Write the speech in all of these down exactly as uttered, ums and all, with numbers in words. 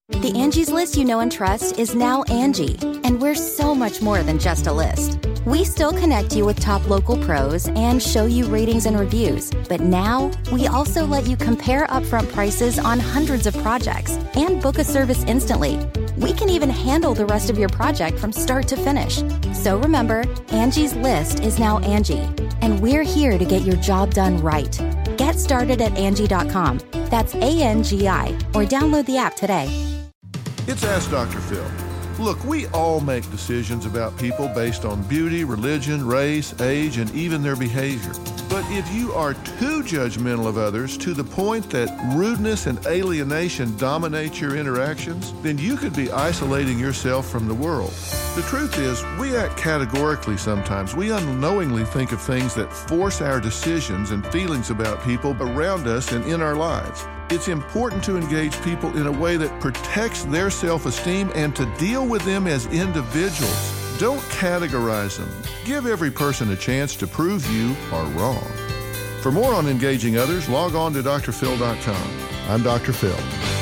The Angie's List you know and trust is now Angie, and we're so much more than just a list. We still connect you with top local pros and show you ratings and reviews, but now we also let you compare upfront prices on hundreds of projects and book a service instantly. We can even handle the rest of your project from start to finish. So remember, Angie's List is now Angie, and we're here to get your job done right. Get started at Angie dot com. That's A N G I, or download the app today. It's Ask Doctor Phil. Look, we all make decisions about people based on beauty, religion, race, age, and even their behavior. But if you are too judgmental of others to the point that rudeness and alienation dominate your interactions, then you could be isolating yourself from the world. The truth is, we act categorically sometimes. We unknowingly think of things that force our decisions and feelings about people around us and in our lives. It's important to engage people in a way that protects their self-esteem and to deal with them as individuals. Don't categorize them. Give every person a chance to prove you are wrong. For more on engaging others, log on to D R phil dot com. I'm Doctor Phil.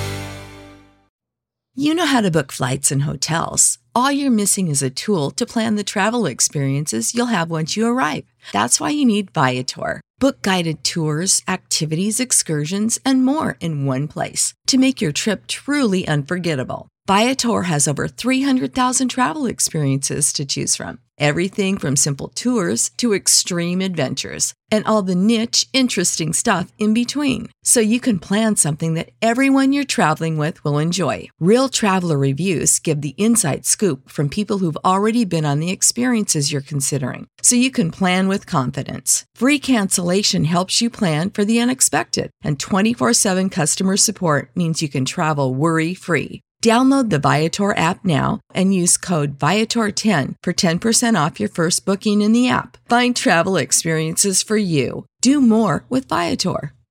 You know how to book flights and hotels. All you're missing is a tool to plan the travel experiences you'll have once you arrive. That's why you need Viator. Book guided tours, activities, excursions, and more in one place to make your trip truly unforgettable. Viator has over three hundred thousand travel experiences to choose from. Everything from simple tours to extreme adventures and all the niche, interesting stuff in between. So you can plan something that everyone you're traveling with will enjoy. Real traveler reviews give the inside scoop from people who've already been on the experiences you're considering. So you can plan with confidence. Free cancellation helps you plan for the unexpected. And twenty-four seven customer support means you can travel worry-free. Download the Viator app now and use code Viator ten for ten percent off your first booking in the app. Find travel experiences for you. Do more with Viator.